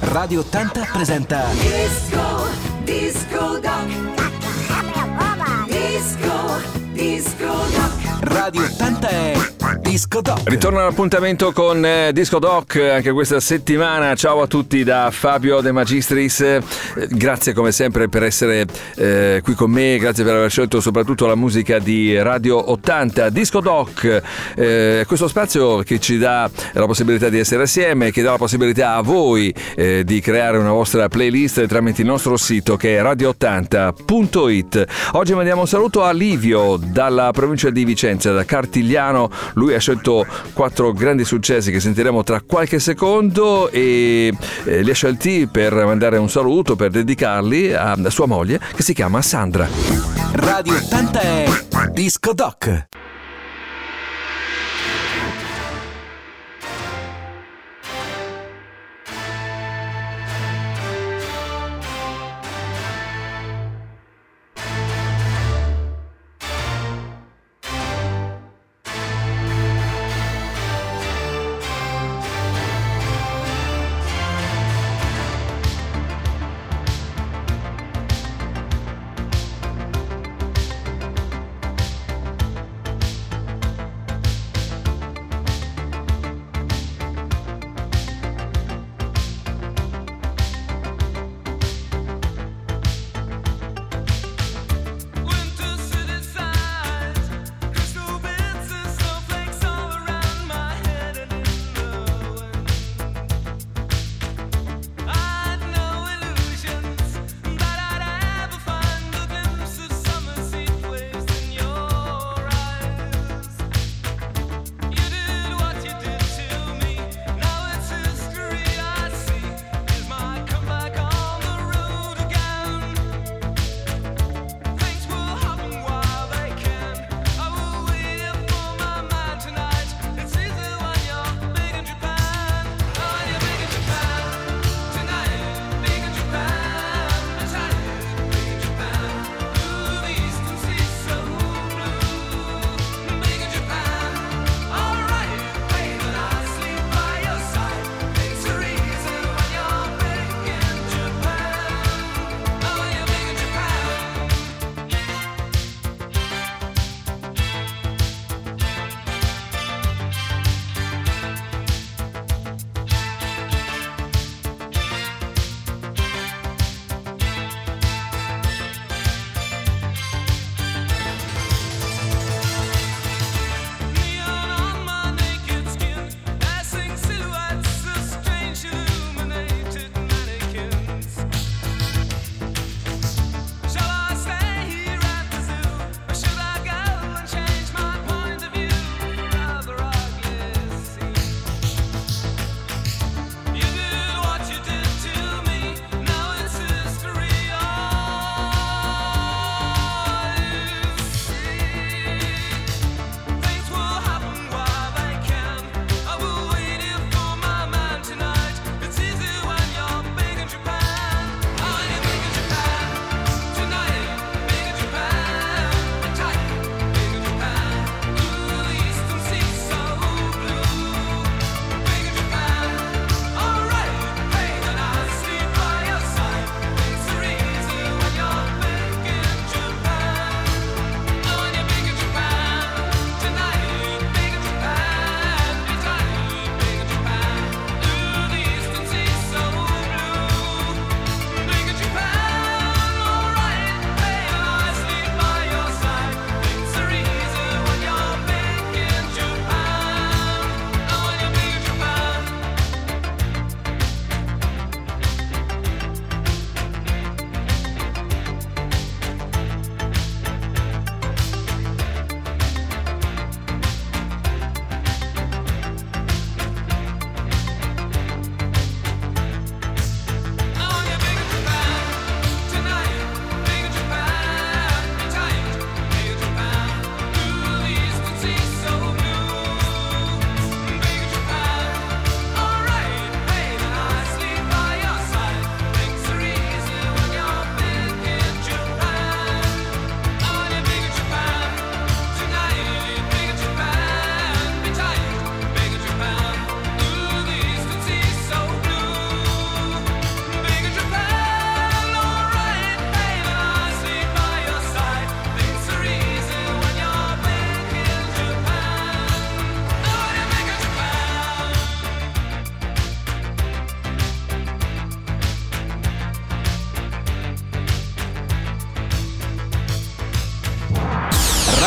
Radio 80 presenta Disco Doc. Disco Doc. Radio 80 è Disco Doc. Ritorno all'appuntamento con Disco Doc anche questa settimana. Ciao a tutti da Fabio De Magistris. Grazie come sempre per essere qui con me, grazie per aver scelto soprattutto la musica di Radio 80. Disco Doc, questo spazio che ci dà la possibilità di essere assieme, che dà la possibilità a voi di creare una vostra playlist tramite il nostro sito che è radio80.it. Oggi mandiamo un saluto a Livio dalla provincia di Vicenza, da Cartigliano. Lui ha scelto 4 grandi successi che sentiremo tra qualche secondo e li ha scelti per mandare un saluto, per dedicarli a sua moglie che si chiama Sandra. Radio 80 è Disco Doc.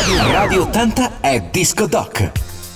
Radio 80 è Disco Doc.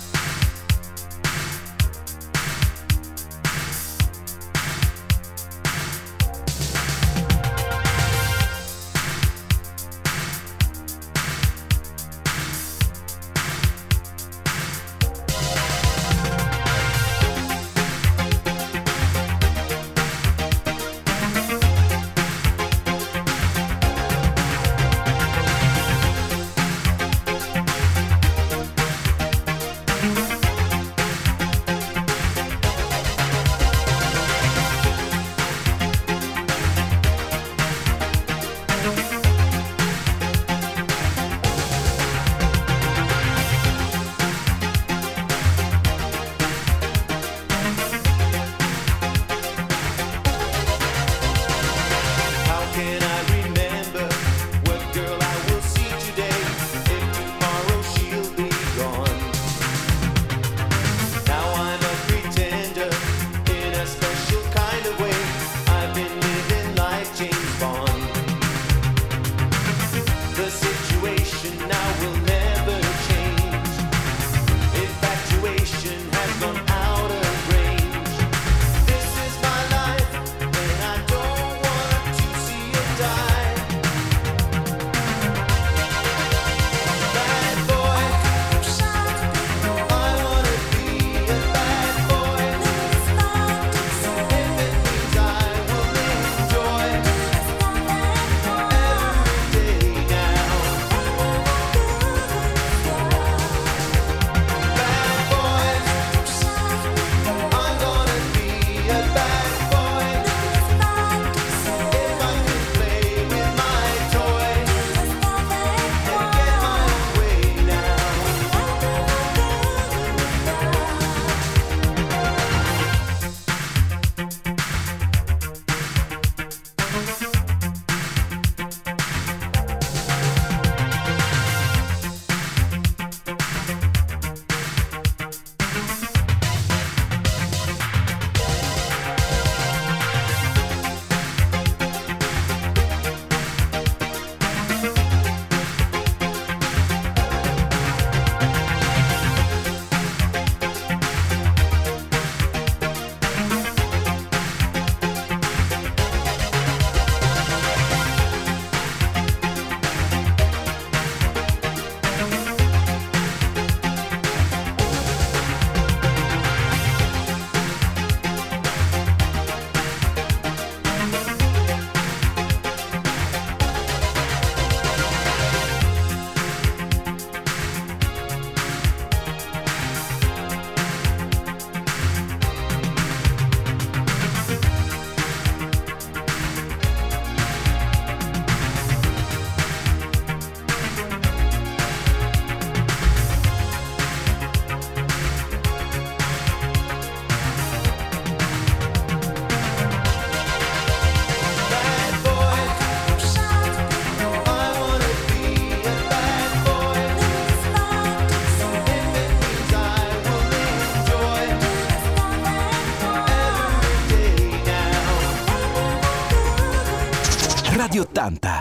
Radio 80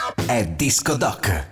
è Disco Doc.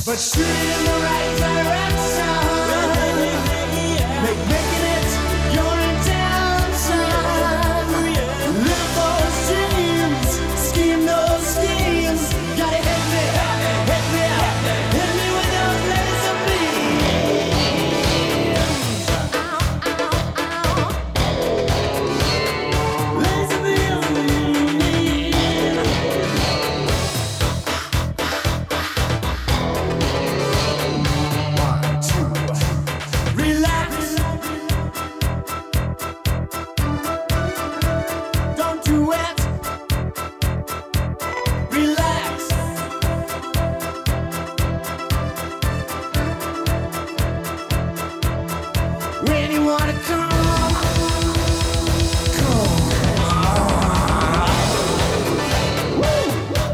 but shoot in the right direction. Making it your intention. Live those dreams, scheme those schemes. Gotta hit me, hit me, hit me with those laser beams. Laser beams. Relax. Don't do it. Relax. When you wanna come, come. Woo.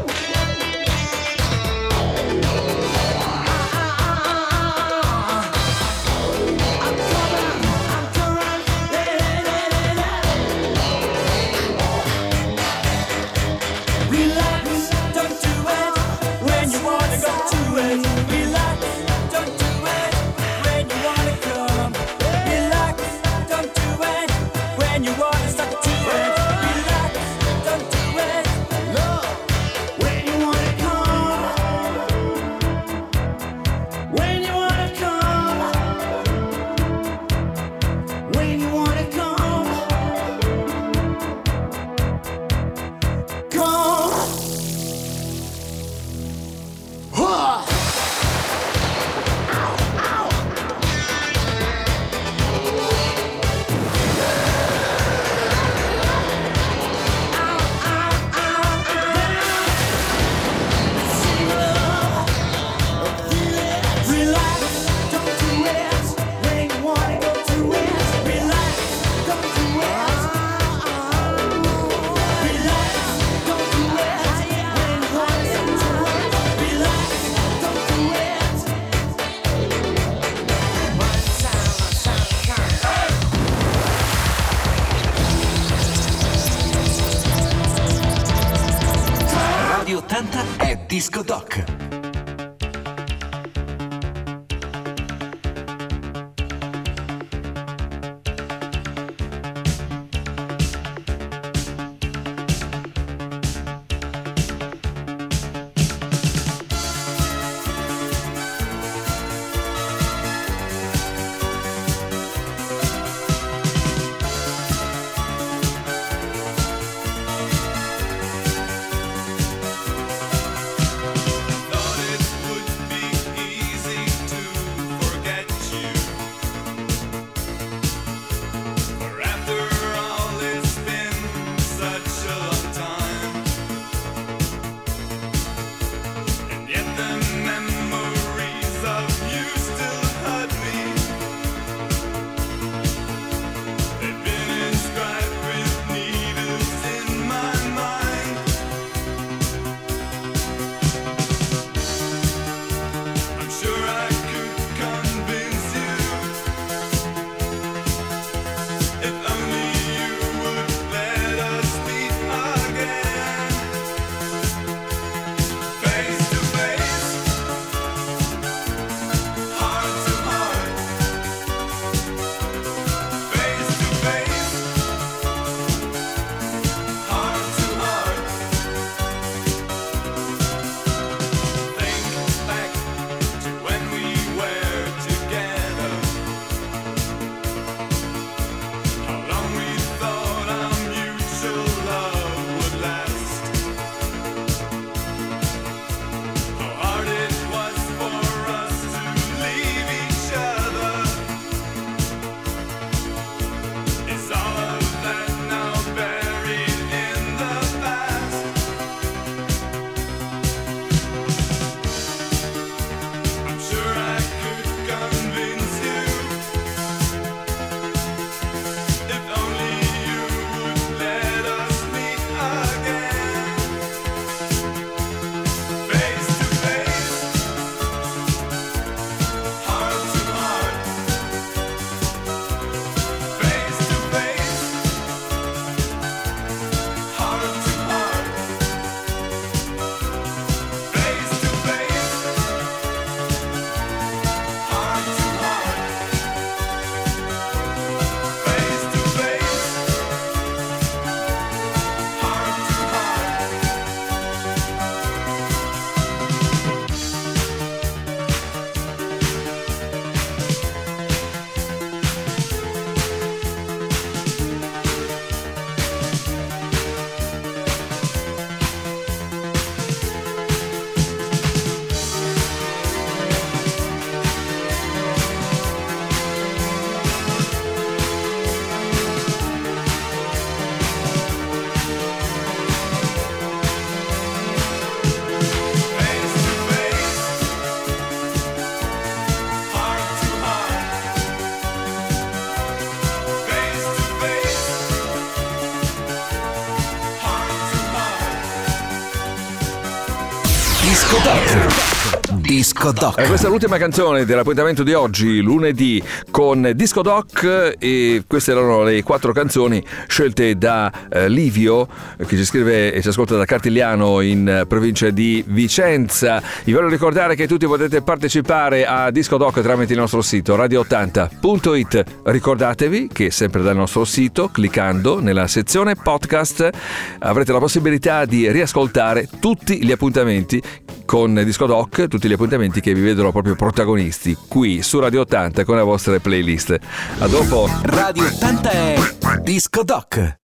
I'm coming, relax, don't do it when you wanna go to it. Relax, don't do it when you wanna come. Relax, don't do it when you wanna start to it. Relax, don't do it when you wanna come. When you wanna come. When you wanna come. Come. Huh. Relax, don't do it when you wanna go to it. Relax, don't do it. Relax, don't do it when you wanna go to it. Relax, don't do it. One time, Radio 80 è Disco Doc. No Disco Doc. Disco Doc. Questa è l'ultima canzone dell'appuntamento di oggi, lunedì, con Disco Doc, e queste erano le 4 canzoni scelte da Livio, che ci scrive e ci ascolta da Cartigliano in provincia di Vicenza. Vi voglio ricordare che tutti potete partecipare a Disco Doc tramite il nostro sito radio80.it. Ricordatevi che sempre dal nostro sito, cliccando nella sezione podcast, avrete la possibilità di riascoltare tutti gli appuntamenti con Disco Doc, tutti gli appuntamenti che vi vedono proprio protagonisti qui su Radio 80 con le vostre playlist. A dopo. Radio 80 è Disco Doc.